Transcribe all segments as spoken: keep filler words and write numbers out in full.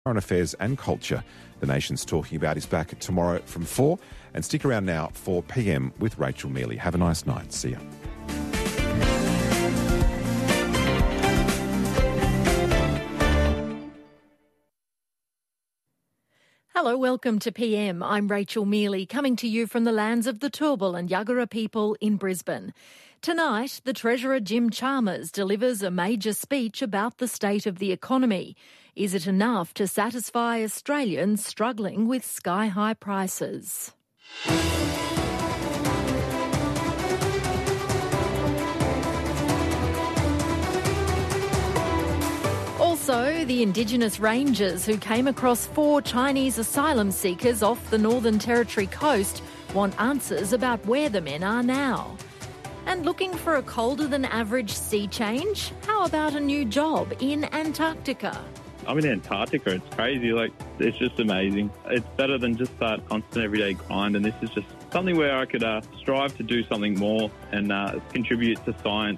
Foreign Affairs and Culture. The Nation's Talking About is back tomorrow from four. And stick around now for P M with Rachel Mealy. Have a nice night. See ya. Hello, welcome to P M. I'm Rachel Mealy, coming to you from the lands of the Turrbal and Yagara people in Brisbane. Tonight, the Treasurer Jim Chalmers delivers a major speech about the state of the economy. Is it enough to satisfy Australians struggling with sky-high prices? Also, the Indigenous Rangers who came across four Chinese asylum seekers off the Northern Territory coast want answers about where the men are now. And looking for a colder than average sea change? How about a new job in Antarctica? I'm in Antarctica. It's crazy. Like, it's just amazing. It's better than just that constant everyday grind. And this is just something where I could uh, strive to do something more and uh, contribute to science.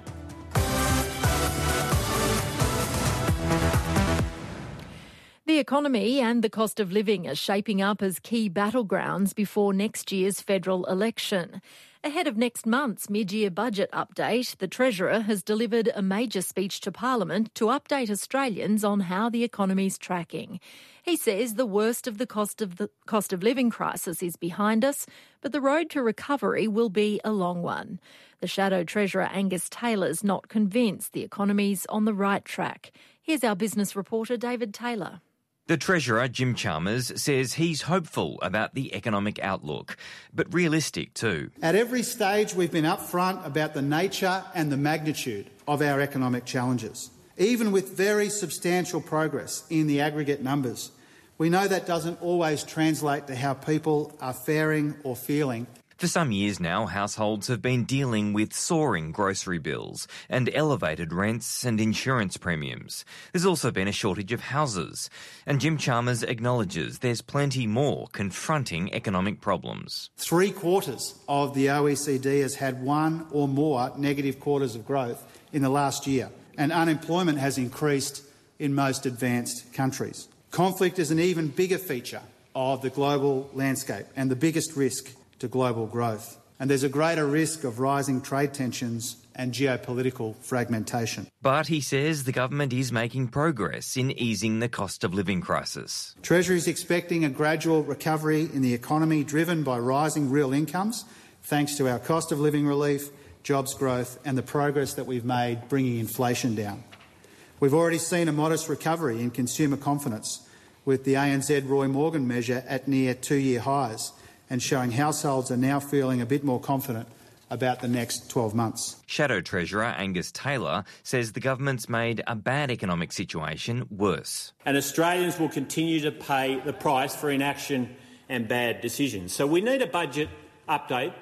The economy and the cost of living are shaping up as key battlegrounds before next year's federal election. Ahead of next month's mid-year budget update, the Treasurer has delivered a major speech to Parliament to update Australians on how the economy's tracking. He says the worst of the cost of the cost of living crisis is behind us, but the road to recovery will be a long one. The Shadow Treasurer Angus Taylor's not convinced the economy's on the right track. Here's our business reporter David Taylor. The Treasurer, Jim Chalmers, says he's hopeful about the economic outlook, but realistic too. At every stage, we've been upfront about the nature and the magnitude of our economic challenges. Even with very substantial progress in the aggregate numbers, we know that doesn't always translate to how people are faring or feeling. For some years now, households have been dealing with soaring grocery bills and elevated rents and insurance premiums. There's also been a shortage of houses, and Jim Chalmers acknowledges there's plenty more confronting economic problems. Three quarters of the O E C D has had one or more negative quarters of growth in the last year, and unemployment has increased in most advanced countries. Conflict is an even bigger feature of the global landscape and the biggest risk to global growth. And there's a greater risk of rising trade tensions and geopolitical fragmentation. But he says the government is making progress in easing the cost of living crisis. Treasury is expecting a gradual recovery in the economy driven by rising real incomes, thanks to our cost of living relief, jobs growth and the progress that we've made bringing inflation down. We've already seen a modest recovery in consumer confidence, with the A N Z Roy Morgan measure at near two-year highs, and showing households are now feeling a bit more confident about the next twelve months. Shadow Treasurer Angus Taylor says the government's made a bad economic situation worse. And Australians will continue to pay the price for inaction and bad decisions. So we need a budget update,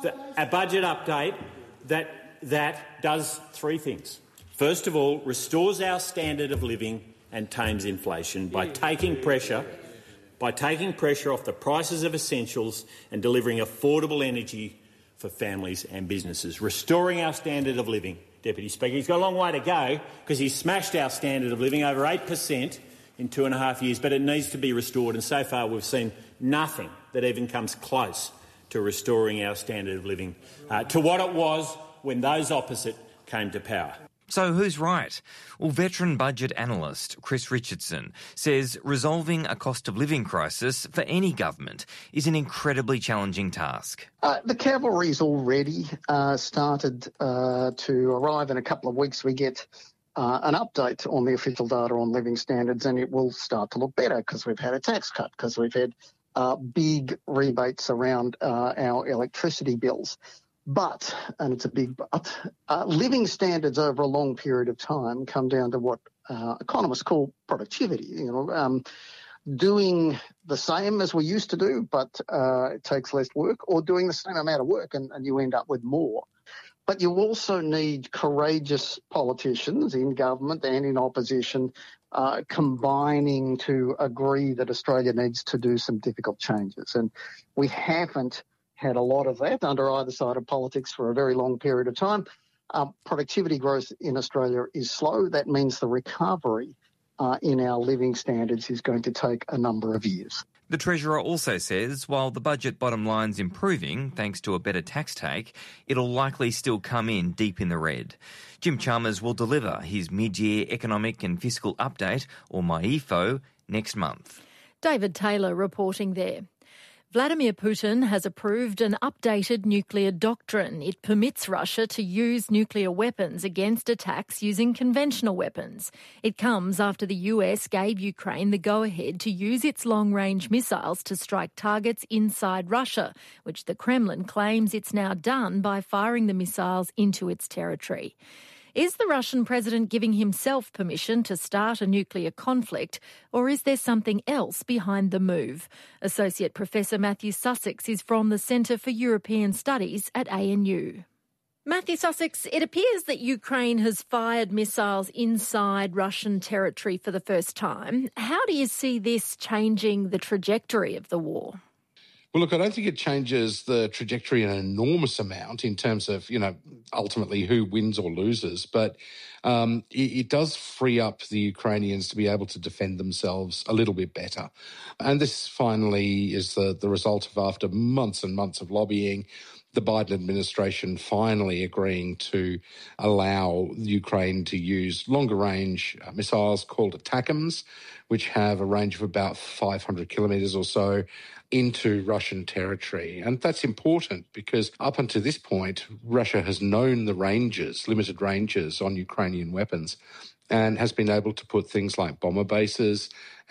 a budget update that, that does three things. First of all, restores our standard of living and tames inflation by taking pressure by taking pressure off the prices of essentials and delivering affordable energy for families and businesses. Restoring our standard of living, Deputy Speaker. He's got a long way to go because he's smashed our standard of living over eight percent in two and a half years, but it needs to be restored, and so far we've seen nothing that even comes close to restoring our standard of living uh, to what it was when those opposite came to power. So who's right? Well, veteran budget analyst Chris Richardson says resolving a cost of living crisis for any government is an incredibly challenging task. Uh, the cavalry's already uh, started uh, to arrive. In a couple of weeks we get uh, an update on the official data on living standards, and it will start to look better because we've had a tax cut, because we've had uh, big rebates around uh, our electricity bills. But, and it's a big but, uh, living standards over a long period of time come down to what uh, economists call productivity. You know, um, doing the same as we used to do, but uh, it takes less work, or doing the same amount of work and, and you end up with more. But you also need courageous politicians in government and in opposition uh, combining to agree that Australia needs to do some difficult changes. And we haven't had a lot of that under either side of politics for a very long period of time. Um, productivity growth in Australia is slow. That means the recovery uh, in our living standards is going to take a number of years. The Treasurer also says while the budget bottom line's improving thanks to a better tax take, it'll likely still come in deep in the red. Jim Chalmers will deliver his mid-year economic and fiscal update, or MYEFO, next month. David Taylor reporting there. Vladimir Putin has approved an updated nuclear doctrine. It permits Russia to use nuclear weapons against attacks using conventional weapons. It comes after the U S gave Ukraine the go-ahead to use its long-range missiles to strike targets inside Russia, which the Kremlin claims it's now done by firing the missiles into its territory. Is the Russian president giving himself permission to start a nuclear conflict, or is there something else behind the move? Associate Professor Matthew Sussex is from the Centre for European Studies at A N U. Matthew Sussex, it appears that Ukraine has fired missiles inside Russian territory for the first time. How do you see this changing the trajectory of the war? Well, look, I don't think it changes the trajectory an enormous amount in terms of, you know, ultimately who wins or loses, but um, it, it does free up the Ukrainians to be able to defend themselves a little bit better. And this finally is the, the result of, after months and months of lobbying, the Biden administration finally agreeing to allow Ukraine to use longer-range uh, missiles called ATACMS, which have a range of about five hundred kilometres or so, into Russian territory. And that's important because up until this point, Russia has known the ranges, limited ranges on Ukrainian weapons, and has been able to put things like bomber bases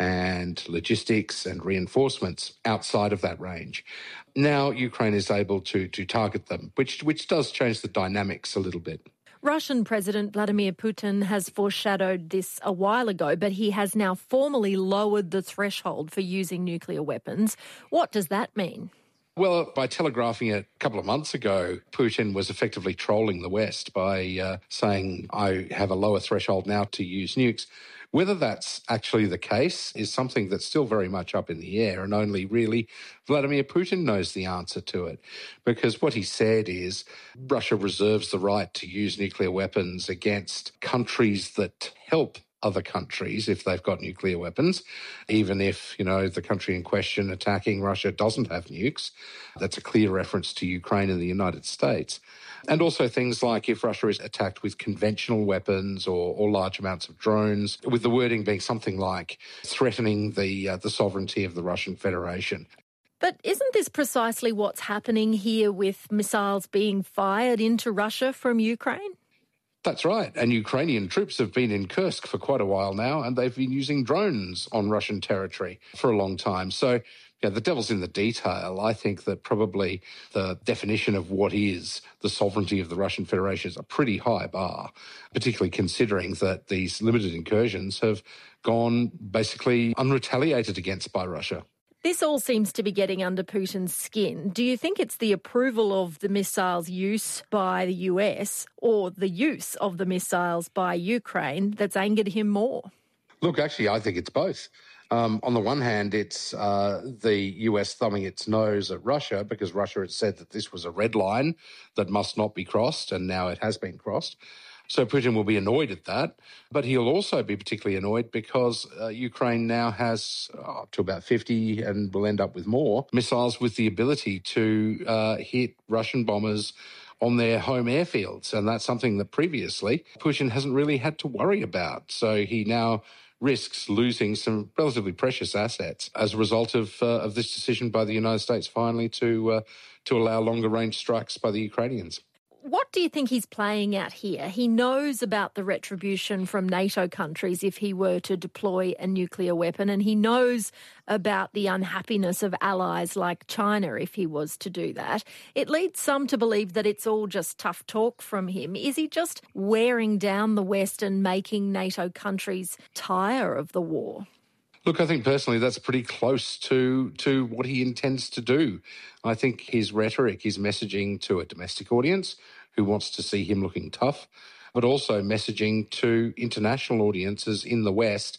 and logistics and reinforcements outside of that range. Now Ukraine is able to to target them, which which does change the dynamics a little bit. Russian President Vladimir Putin has foreshadowed this a while ago, but he has now formally lowered the threshold for using nuclear weapons. What does that mean? Well, by telegraphing it a couple of months ago, Putin was effectively trolling the West by uh, saying, I have a lower threshold now to use nukes. Whether that's actually the case is something that's still very much up in the air, and only really Vladimir Putin knows the answer to it. Because what he said is Russia reserves the right to use nuclear weapons against countries that help other countries if they've got nuclear weapons, even if, you know, the country in question attacking Russia doesn't have nukes. That's a clear reference to Ukraine and the United States. And also things like if Russia is attacked with conventional weapons or, or large amounts of drones, with the wording being something like threatening the uh, the sovereignty of the Russian Federation. But isn't this precisely what's happening here with missiles being fired into Russia from Ukraine? That's right. And Ukrainian troops have been in Kursk for quite a while now, and they've been using drones on Russian territory for a long time. So, yeah, the devil's in the detail. I think that probably the definition of what is the sovereignty of the Russian Federation is a pretty high bar, particularly considering that these limited incursions have gone basically unretaliated against by Russia. This all seems to be getting under Putin's skin. Do you think it's the approval of the missiles' use by the U S or the use of the missiles by Ukraine that's angered him more? Look, actually, I think it's both. Um, on the one hand, it's uh, the U S thumbing its nose at Russia because Russia had said that this was a red line that must not be crossed, and now it has been crossed. So Putin will be annoyed at that, but he'll also be particularly annoyed because uh, Ukraine now has uh, up to about fifty, and will end up with more, missiles with the ability to uh, hit Russian bombers on their home airfields. And that's something that previously Putin hasn't really had to worry about. So he now risks losing some relatively precious assets as a result of uh, of this decision by the United States finally to uh, to allow longer range strikes by the Ukrainians. What do you think he's playing at here? He knows about the retribution from NATO countries if he were to deploy a nuclear weapon, and he knows about the unhappiness of allies like China if he was to do that. It leads some to believe that it's all just tough talk from him. Is he just wearing down the West and making NATO countries tire of the war? Look, I think personally that's pretty close to to what he intends to do. I think his rhetoric, his messaging to a domestic audience who wants to see him looking tough, but also messaging to international audiences in the West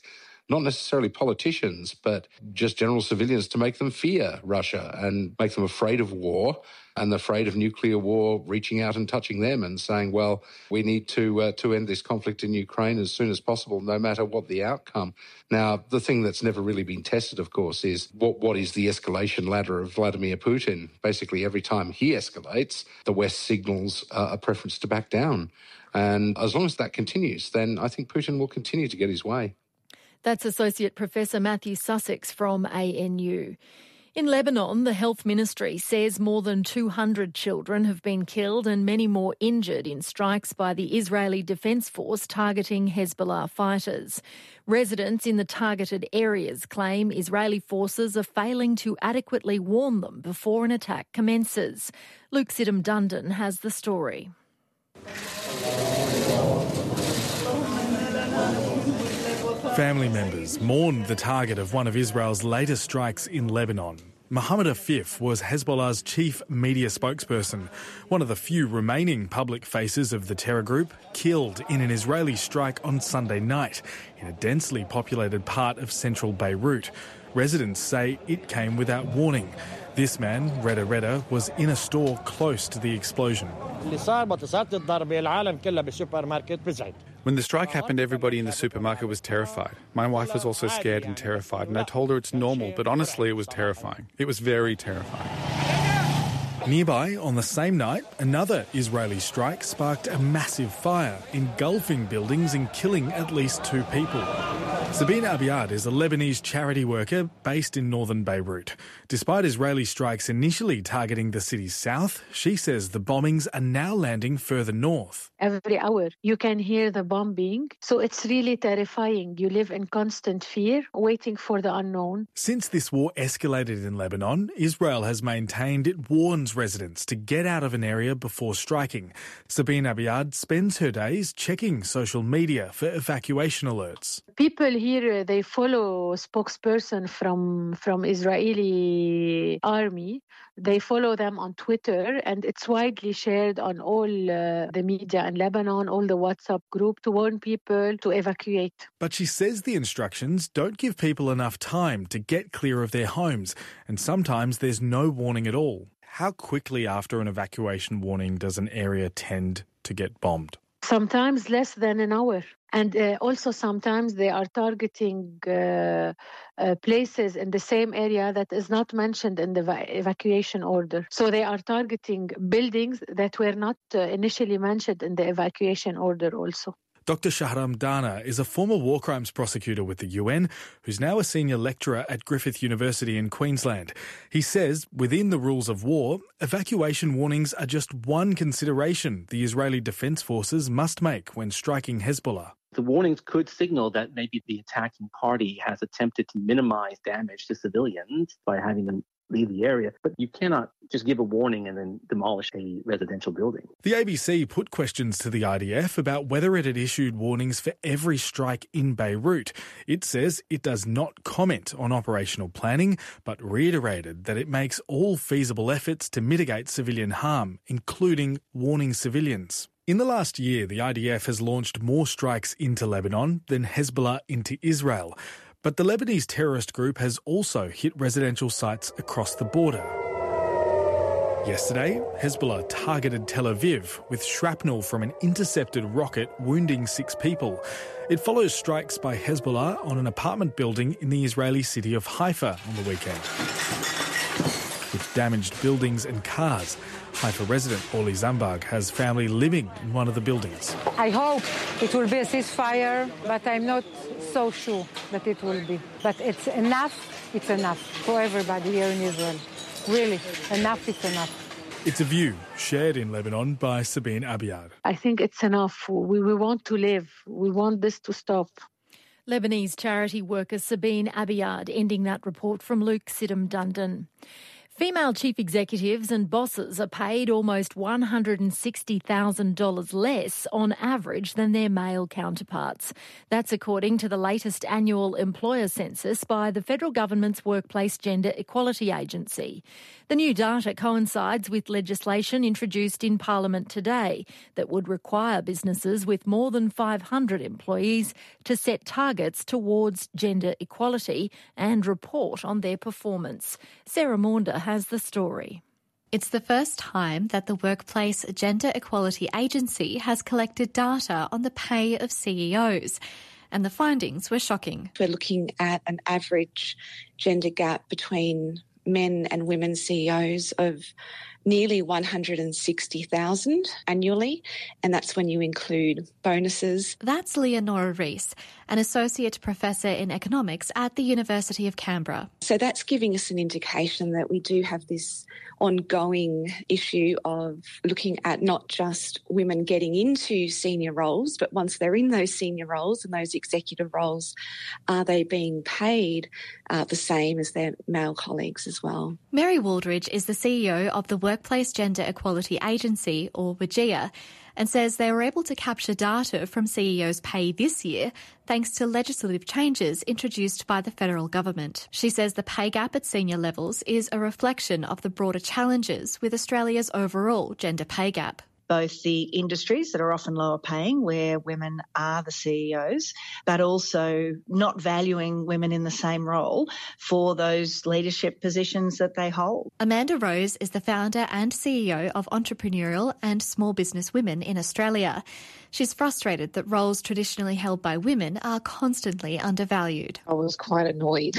not necessarily politicians, but just general civilians, to make them fear Russia and make them afraid of war and afraid of nuclear war reaching out and touching them and saying, well, we need to uh, to end this conflict in Ukraine as soon as possible, no matter what the outcome. Now, the thing that's never really been tested, of course, is what what is the escalation ladder of Vladimir Putin? Basically, every time he escalates, the West signals uh, a preference to back down. And as long as that continues, then I think Putin will continue to get his way. That's Associate Professor Matthew Sussex from A N U. In Lebanon, the Health Ministry says more than two hundred children have been killed and many more injured in strikes by the Israeli Defence Force targeting Hezbollah fighters. Residents in the targeted areas claim Israeli forces are failing to adequately warn them before an attack commences. Luke Sidham-Dundon has the story. Family members mourned the target of one of Israel's latest strikes in Lebanon. Mohammed Afif was Hezbollah's chief media spokesperson, one of the few remaining public faces of the terror group, killed in an Israeli strike on Sunday night in a densely populated part of central Beirut. Residents say it came without warning. This man, Reda Reda, was in a store close to the explosion. When the strike happened, everybody in the supermarket was terrified. My wife was also scared and terrified, and I told her it's normal, but honestly it was terrifying. It was very terrifying. Nearby, on the same night, another Israeli strike sparked a massive fire, engulfing buildings and killing at least two people. Sabine Abiad is a Lebanese charity worker based in northern Beirut. Despite Israeli strikes initially targeting the city's south, she says the bombings are now landing further north. Every hour you can hear the bombing, so it's really terrifying. You live in constant fear, waiting for the unknown. Since this war escalated in Lebanon, Israel has maintained it warns residents to get out of an area before striking. Sabine Abiad spends her days checking social media for evacuation alerts. People here, they follow spokesperson from, from Israeli army. They follow them on Twitter, and it's widely shared on all uh, the media in Lebanon, all the WhatsApp group, to warn people to evacuate. But she says the instructions don't give people enough time to get clear of their homes, and sometimes there's no warning at all. How quickly after an evacuation warning does an area tend to get bombed? Sometimes less than an hour. And uh, also sometimes they are targeting uh, uh, places in the same area that is not mentioned in the va- evacuation order. So they are targeting buildings that were not uh, initially mentioned in the evacuation order also. Doctor Shahram Dana is a former war crimes prosecutor with the U N who's now a senior lecturer at Griffith University in Queensland. He says within the rules of war, evacuation warnings are just one consideration the Israeli Defence Forces must make when striking Hezbollah. The warnings could signal that maybe the attacking party has attempted to minimize damage to civilians by having them leave the area, but you cannot just give a warning and then demolish a residential building. The A B C put questions to the I D F about whether it had issued warnings for every strike in Beirut. It says it does not comment on operational planning, but reiterated that it makes all feasible efforts to mitigate civilian harm, including warning civilians. In the last year, the I D F has launched more strikes into Lebanon than Hezbollah into Israel. But the Lebanese terrorist group has also hit residential sites across the border. Yesterday, Hezbollah targeted Tel Aviv with shrapnel from an intercepted rocket, wounding six people. It follows strikes by Hezbollah on an apartment building in the Israeli city of Haifa on the weekend, with damaged buildings and cars. Haifa resident Orly Zambag has family living in one of the buildings. I hope it will be a ceasefire, but I'm not so sure that it will be. But it's enough, it's enough for everybody here in Israel. Really, enough, it's enough. It's a view shared in Lebanon by Sabine Abiad. I think it's enough. We, we want to live. We want this to stop. Lebanese charity worker Sabine Abiad ending that report from Luke Sidham-Dundon. Female chief executives and bosses are paid almost one hundred sixty thousand dollars less on average than their male counterparts. That's according to the latest annual employer census by the federal government's Workplace Gender Equality Agency. The new data coincides with legislation introduced in Parliament today that would require businesses with more than five hundred employees to set targets towards gender equality and report on their performance. Sarah Maunder has the story. It's the first time that the Workplace Gender Equality Agency has collected data on the pay of C E Os. And the findings were shocking. We're looking at an average gender gap between men and women C E Os of nearly one hundred sixty thousand annually, and that's when you include bonuses. That's Leonora Rees, an associate professor in economics at the University of Canberra. So that's giving us an indication that we do have this ongoing issue of looking at not just women getting into senior roles, but once they're in those senior roles and those executive roles, are they being paid uh, the same as their male colleagues as well? Mary Waldridge is the C E O of the Workplace Gender Equality Agency, or W G E A, and says they were able to capture data from C E Os' pay this year thanks to legislative changes introduced by the federal government. She says the pay gap at senior levels is a reflection of the broader challenges with Australia's overall gender pay gap. Both the industries that are often lower paying, where women are the C E Os, but also not valuing women in the same role for those leadership positions that they hold. Amanda Rose is the founder and C E O of Entrepreneurial and Small Business Women in Australia. She's frustrated that roles traditionally held by women are constantly undervalued. I was quite annoyed.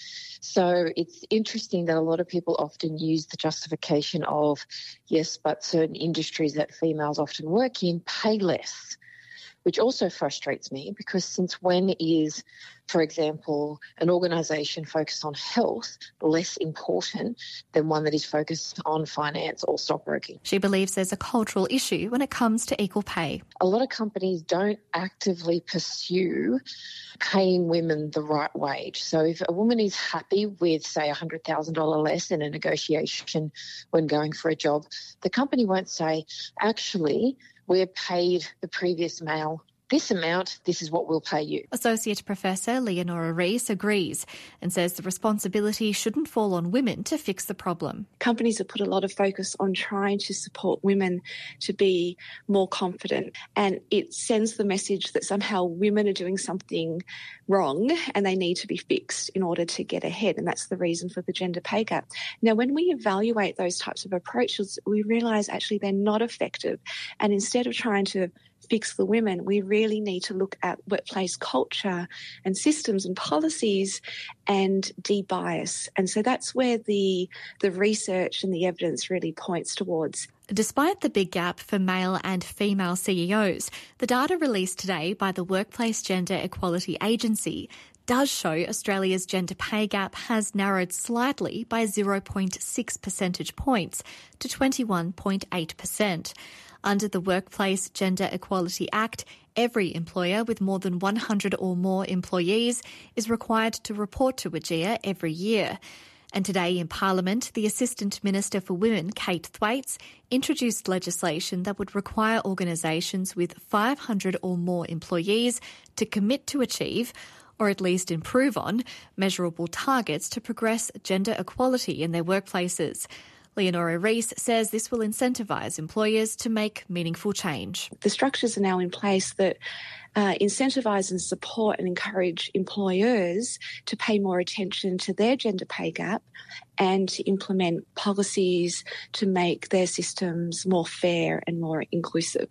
So it's interesting that a lot of people often use the justification of, yes, but certain industries that females often work in pay less, which also frustrates me because since when is, for example, an organisation focused on health less important than one that is focused on finance or stockbroking? She believes there's a cultural issue when it comes to equal pay. A lot of companies don't actively pursue paying women the right wage. So if a woman is happy with, say, one hundred thousand dollars less in a negotiation when going for a job, the company won't say, actually, we're paid the previous male this amount, this is what we'll pay you. Associate Professor Leonora Rees agrees and says the responsibility shouldn't fall on women to fix the problem. Companies have put a lot of focus on trying to support women to be more confident, and it sends the message that somehow women are doing something wrong and they need to be fixed in order to get ahead, and that's the reason for the gender pay gap. Now, when we evaluate those types of approaches, we realise actually they're not effective, and instead of trying to fix the women, we really need to look at workplace culture and systems and policies and de-bias. And so that's where the the research and the evidence really points towards. Despite the big gap for male and female C E Os, the data released today by the Workplace Gender Equality Agency does show Australia's gender pay gap has narrowed slightly by zero point six percentage points to twenty-one point eight percent. Under the Workplace Gender Equality Act, every employer with more than one hundred or more employees is required to report to W G E A every year. And today in Parliament, the Assistant Minister for Women, Kate Thwaites, introduced legislation that would require organisations with five hundred or more employees to commit to achieve, or at least improve on, measurable targets to progress gender equality in their workplaces. Leonora Rees says this will incentivise employers to make meaningful change. The structures are now in place that uh, incentivise and support and encourage employers to pay more attention to their gender pay gap and to implement policies to make their systems more fair and more inclusive.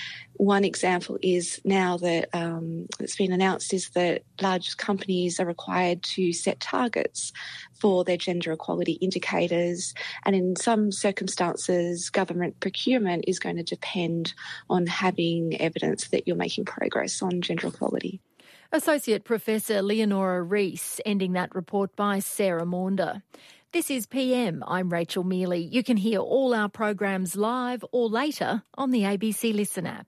One example is now that um, it's been announced is that large companies are required to set targets for their gender equality indicators, and in some circumstances, government procurement is going to depend on having evidence that you're making progress on gender equality. Associate Professor Leonora Rees, ending that report by Sarah Maunder. This is P M. I'm Rachel Mealy. You can hear all our programs live or later on the A B C Listen app.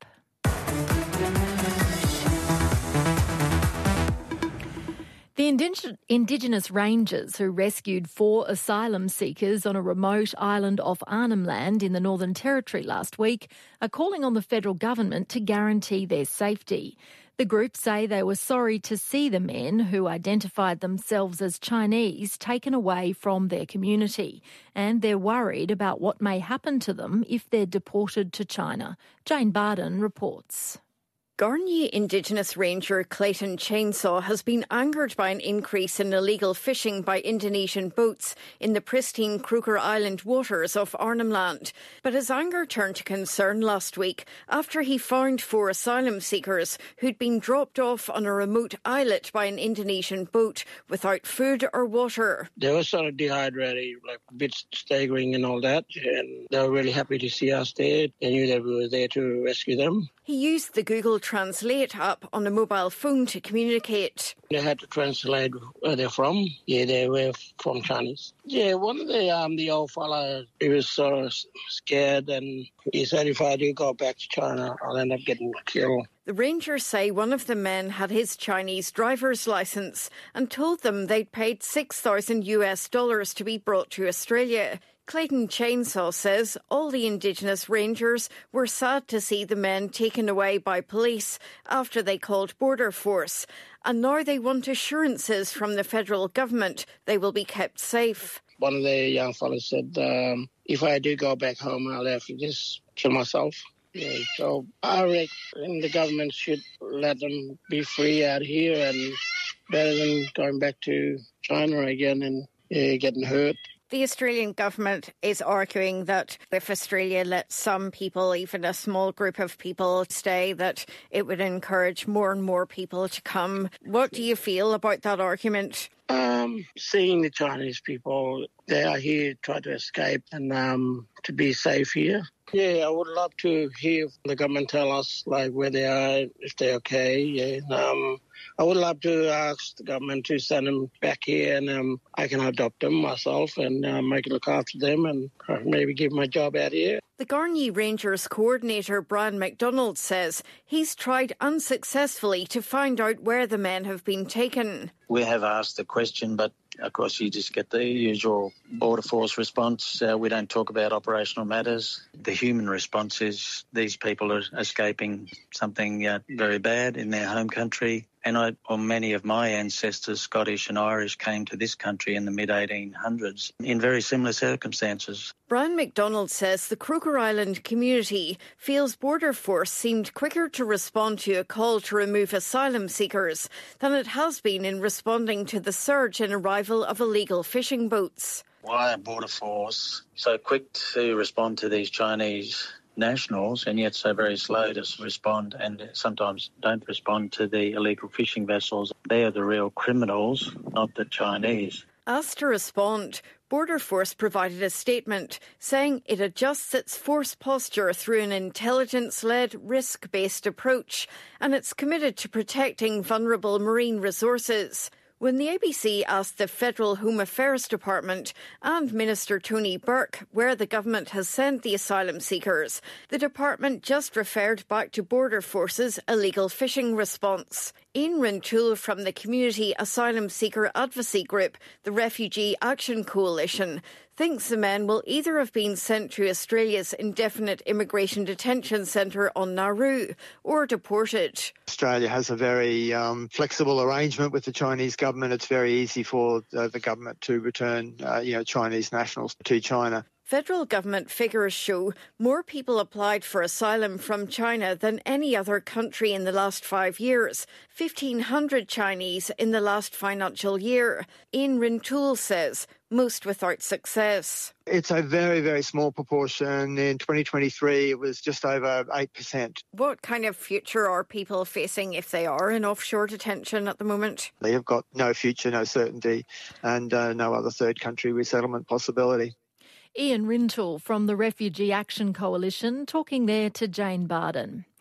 The indig- Indigenous Rangers who rescued four asylum seekers on a remote island off Arnhem Land in the Northern Territory last week are calling on the federal government to guarantee their safety. The group say they were sorry to see the men, who identified themselves as Chinese, taken away from their community, and they're worried about what may happen to them if they're deported to China. Jane Barden reports. Garnye Indigenous Ranger Clayton Chainsaw has been angered by an increase in illegal fishing by Indonesian boats in the pristine Kruger Island waters off Arnhem Land. But his anger turned to concern last week after he found four asylum seekers who'd been dropped off on a remote islet by an Indonesian boat without food or water. They were sort of dehydrated, like a bit staggering and all that, and they were really happy to see us there. They knew that we were there to rescue them. He used the Google Translate app on a mobile phone to communicate. They had to translate where they're from. Yeah, they were from Chinese. Yeah, one of the um the old fella, he was sort of scared, and he said if I do go back to China, I'll end up getting killed. The Rangers say one of the men had his Chinese driver's licence and told them they'd paid six thousand US dollars to be brought to Australia. Clayton Chainsaw says all the Indigenous Rangers were sad to see the men taken away by police after they called Border Force, and now they want assurances from the federal government they will be kept safe. One of the young fellas said, um, if I do go back home, I'll have to just kill myself. Yeah, so I reckon the government should let them be free out here, and better than going back to China again and yeah, getting hurt. The Australian government is arguing that if Australia lets some people, even a small group of people, stay, that it would encourage more and more people to come. What do you feel about that argument? Um, seeing the Chinese people, they are here to try to escape and um, to be safe here. Yeah, I would love to hear the government tell us like where they are, if they're okay. Yeah, um, I would love to ask the government to send them back here, and um, I can adopt them myself and uh, make it look after them, and uh, maybe give my job out here. The Garnye Rangers coordinator Brian McDonald says he's tried unsuccessfully to find out where the men have been taken. We have asked the question, but of course you just get the usual Border Force response. Uh, we don't talk about operational matters. The human response is these people are escaping something uh, very bad in their home country. And I, or many of my ancestors, Scottish and Irish, came to this country in the mid eighteen hundreds in very similar circumstances. Brian McDonald says the Kruger Island community feels Border Force seemed quicker to respond to a call to remove asylum seekers than it has been in responding to the surge in arrival of illegal fishing boats. Why are Border Force so quick to respond to these Chinese nationals and yet so very slow to respond, and sometimes don't respond to the illegal fishing vessels? They are the real criminals, not the Chinese. Asked to respond, Border Force provided a statement saying it adjusts its force posture through an intelligence-led, risk-based approach, and it's committed to protecting vulnerable marine resources. When the A B C asked the Federal Home Affairs Department and Minister Tony Burke where the government has sent the asylum seekers, the department just referred back to Border Force's illegal fishing response. Ian Rintoul from the Community Asylum Seeker Advocacy Group, the Refugee Action Coalition, thinks the men will either have been sent to Australia's Indefinite Immigration Detention Centre on Nauru or deported. Australia has a very um, flexible arrangement with the Chinese government. It's very easy for uh, the government to return uh, you know, Chinese nationals to China. Federal government figures show more people applied for asylum from China than any other country in the last five years. fifteen hundred Chinese in the last financial year. Ian Rintoul says, most without success. It's a very, very small proportion. In twenty twenty-three, it was just over eight percent. What kind of future are people facing if they are in offshore detention at the moment? They have got no future, no certainty, and uh, no other third country resettlement possibility. Ian Rintoul from the Refugee Action Coalition talking there to Jane Barden.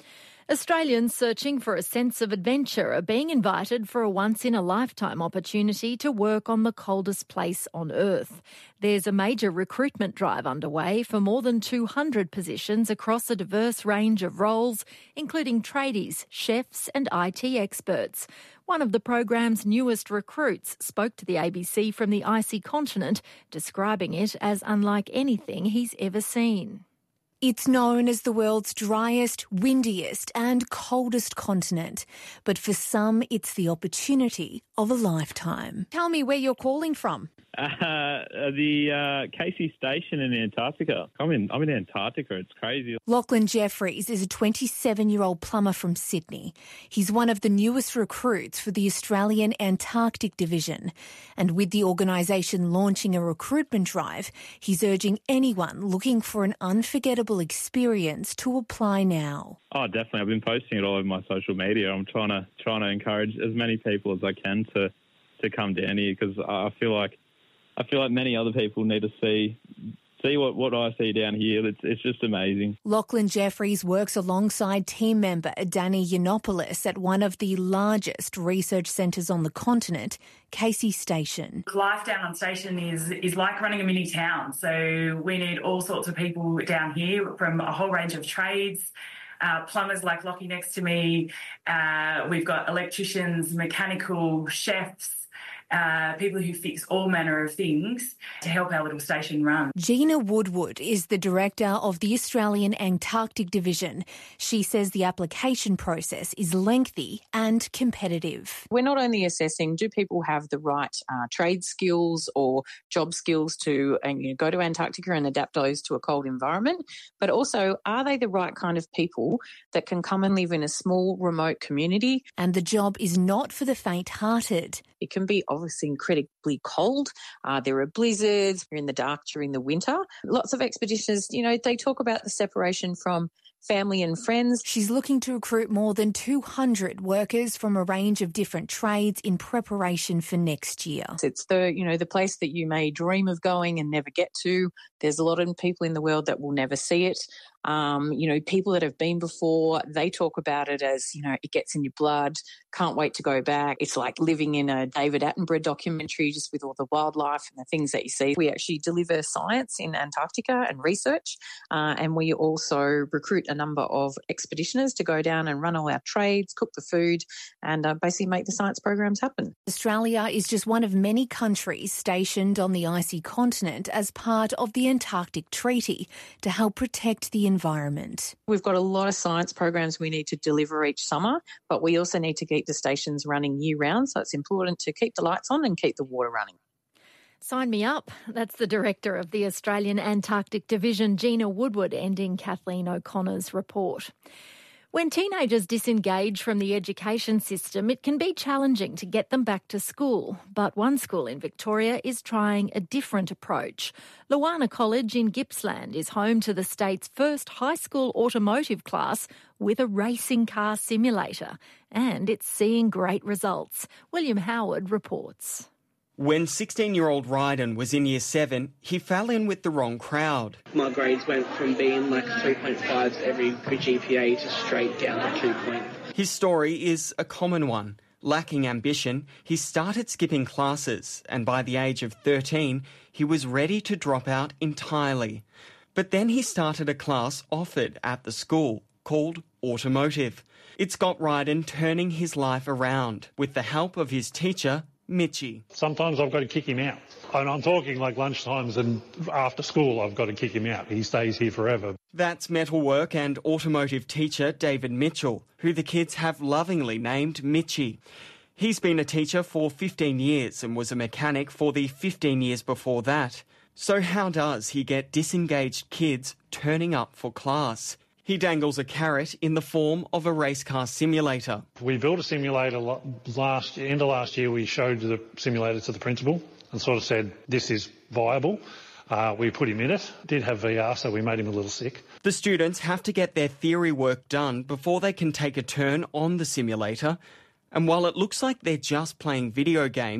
Australians searching for a sense of adventure are being invited for a once-in-a-lifetime opportunity to work on the coldest place on Earth. There's a major recruitment drive underway for more than two hundred positions across a diverse range of roles, including tradies, chefs and I T experts. One of the program's newest recruits spoke to the A B C from the icy continent, describing it as unlike anything he's ever seen. It's known as the world's driest, windiest and coldest continent. But for some, it's the opportunity of a lifetime. Tell me where you're calling from. Uh, the uh, Casey Station in Antarctica. I'm in, I'm in Antarctica. It's crazy. Lachlan Jeffries is a twenty-seven-year-old plumber from Sydney. He's one of the newest recruits for the Australian Antarctic Division. And with the organisation launching a recruitment drive, he's urging anyone looking for an unforgettable experience to apply now. Oh, definitely. I've been posting it all over my social media. I'm trying to trying to encourage as many people as I can to to come down here because I feel like I feel like many other people need to see see what, what I see down here. It's, it's just amazing. Lachlan Jeffries works alongside team member Danny Yiannopoulos at one of the largest research centres on the continent, Casey Station. Life down on station is, is like running a mini town. So we need all sorts of people down here from a whole range of trades. Uh, plumbers like Lockie next to me. Uh, we've got electricians, mechanical, chefs, Uh, people who fix all manner of things to help our little station run. Gina Woodward is the director of the Australian Antarctic Division. She says the application process is lengthy and competitive. We're not only assessing do people have the right uh, trade skills or job skills to uh, you know, go to Antarctica and adapt those to a cold environment, but also are they the right kind of people that can come and live in a small remote community? And the job is not for the faint-hearted. It can be obviously incredibly cold. Uh, there are blizzards. We're in the dark during the winter. Lots of expeditioners, you know, they talk about the separation from family and friends. She's looking to recruit more than two hundred workers from a range of different trades in preparation for next year. It's the, you know, the place that you may dream of going and never get to. There's a lot of people in the world that will never see it. Um, you know, people that have been before, they talk about it as, you know, it gets in your blood, can't wait to go back. It's like living in a David Attenborough documentary just with all the wildlife and the things that you see. We actually deliver science in Antarctica and research, uh, and we also recruit a number of expeditioners to go down and run all our trades, cook the food and uh, basically make the science programs happen. Australia is just one of many countries stationed on the icy continent as part of the Antarctic Treaty to help protect the environment. We've got a lot of science programs we need to deliver each summer, but we also need to keep the stations running year-round, so it's important to keep the lights on and keep the water running. Sign me up. That's the director of the Australian Antarctic Division, Gina Woodward, ending Kathleen O'Connor's report. When teenagers disengage from the education system, it can be challenging to get them back to school. But one school in Victoria is trying a different approach. Luana College in Gippsland is home to the state's first high school automotive class with a racing car simulator. And it's seeing great results. William Howard reports. When sixteen-year-old Ryden was in year seven, he fell in with the wrong crowd. My grades went from being like three point fives every G P A to straight down to two point. His story is a common one. Lacking ambition, he started skipping classes, and by the age of thirteen, he was ready to drop out entirely. But then he started a class offered at the school called Automotive. It's got Ryden turning his life around with the help of his teacher, Mitchie. Sometimes I've got to kick him out. And I'm talking like lunchtimes and after school I've got to kick him out. He stays here forever. That's metalwork and automotive teacher David Mitchell, who the kids have lovingly named Mitchie. He's been a teacher for fifteen years and was a mechanic for the fifteen years before that. So how does he get disengaged kids turning up for class? He dangles a carrot in the form of a race car simulator. We built a simulator last end of last year. We showed the simulator to the principal and sort of said, this is viable. Uh, we put him in it. Did have V R, so we made him a little sick. The students have to get their theory work done before they can take a turn on the simulator. And while it looks like they're just playing video games,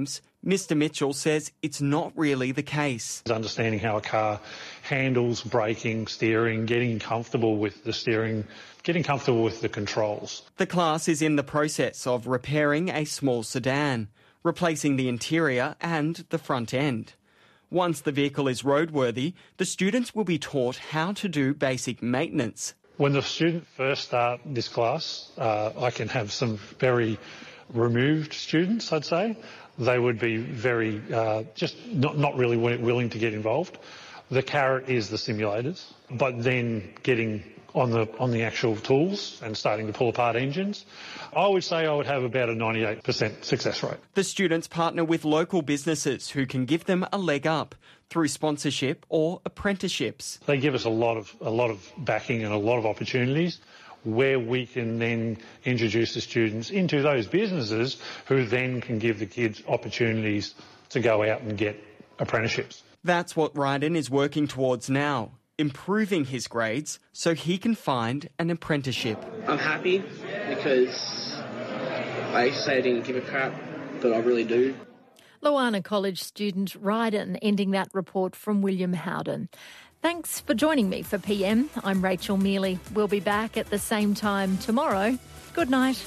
Mister Mitchell says it's not really the case. Understanding how a car handles, braking, steering, getting comfortable with the steering, getting comfortable with the controls. The class is in the process of repairing a small sedan, replacing the interior and the front end. Once the vehicle is roadworthy, the students will be taught how to do basic maintenance. When the student first start this class, uh, I can have some very removed students, I'd say. They would be very, uh, just not, not really willing to get involved. The carrot is the simulators, but then getting on the on the actual tools and starting to pull apart engines, I would say I would have about a ninety-eight percent success rate. The students partner with local businesses who can give them a leg up through sponsorship or apprenticeships. They give us a lot of a lot of backing and a lot of opportunities where we can then introduce the students into those businesses who then can give the kids opportunities to go out and get apprenticeships. That's what Ryden is working towards now, improving his grades so he can find an apprenticeship. I'm happy because I used to say I didn't give a crap, but I really do. Loana College student Ryden ending that report from William Howden. Thanks for joining me for P M. I'm Rachel Mealy. We'll be back at the same time tomorrow. Good night.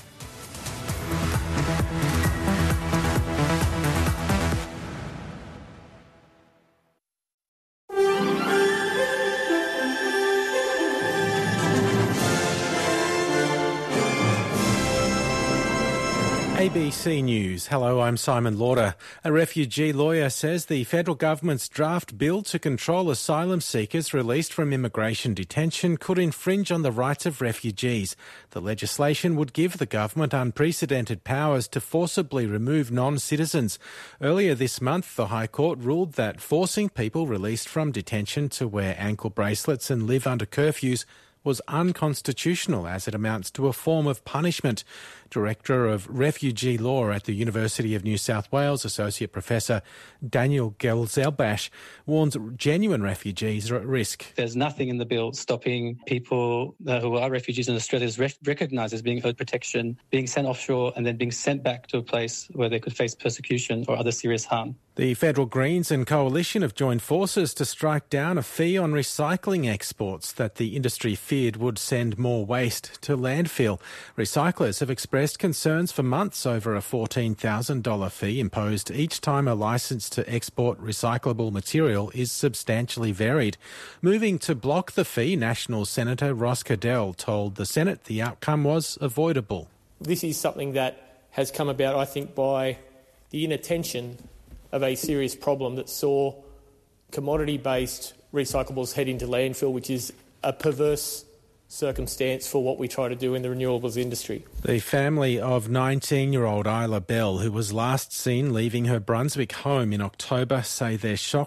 A B C News. Hello, I'm Simon Lauder. A refugee lawyer says the federal government's draft bill to control asylum seekers released from immigration detention could infringe on the rights of refugees. The legislation would give the government unprecedented powers to forcibly remove non-citizens. Earlier this month, the High Court ruled that forcing people released from detention to wear ankle bracelets and live under curfews was unconstitutional as it amounts to a form of punishment. Director of Refugee Law at the University of New South Wales, Associate Professor Daniel Gelzelbash, warns genuine refugees are at risk. There's nothing in the bill stopping people uh, who are refugees in Australia rec- recognised as being owed protection, being sent offshore and then being sent back to a place where they could face persecution or other serious harm. The Federal Greens and Coalition have joined forces to strike down a fee on recycling exports that the industry feared would send more waste to landfill. Recyclers have expressed concerns for months over a fourteen thousand dollars fee imposed each time a licence to export recyclable material is substantially varied. Moving to block the fee, National Senator Ross Cadell told the Senate the outcome was avoidable. This is something that has come about, I think, by the inattention of a serious problem that saw commodity-based recyclables head into landfill, which is a perverse circumstance for what we try to do in the renewables industry. The family of nineteen-year-old Isla Bell, who was last seen leaving her Brunswick home in October, say they're shocked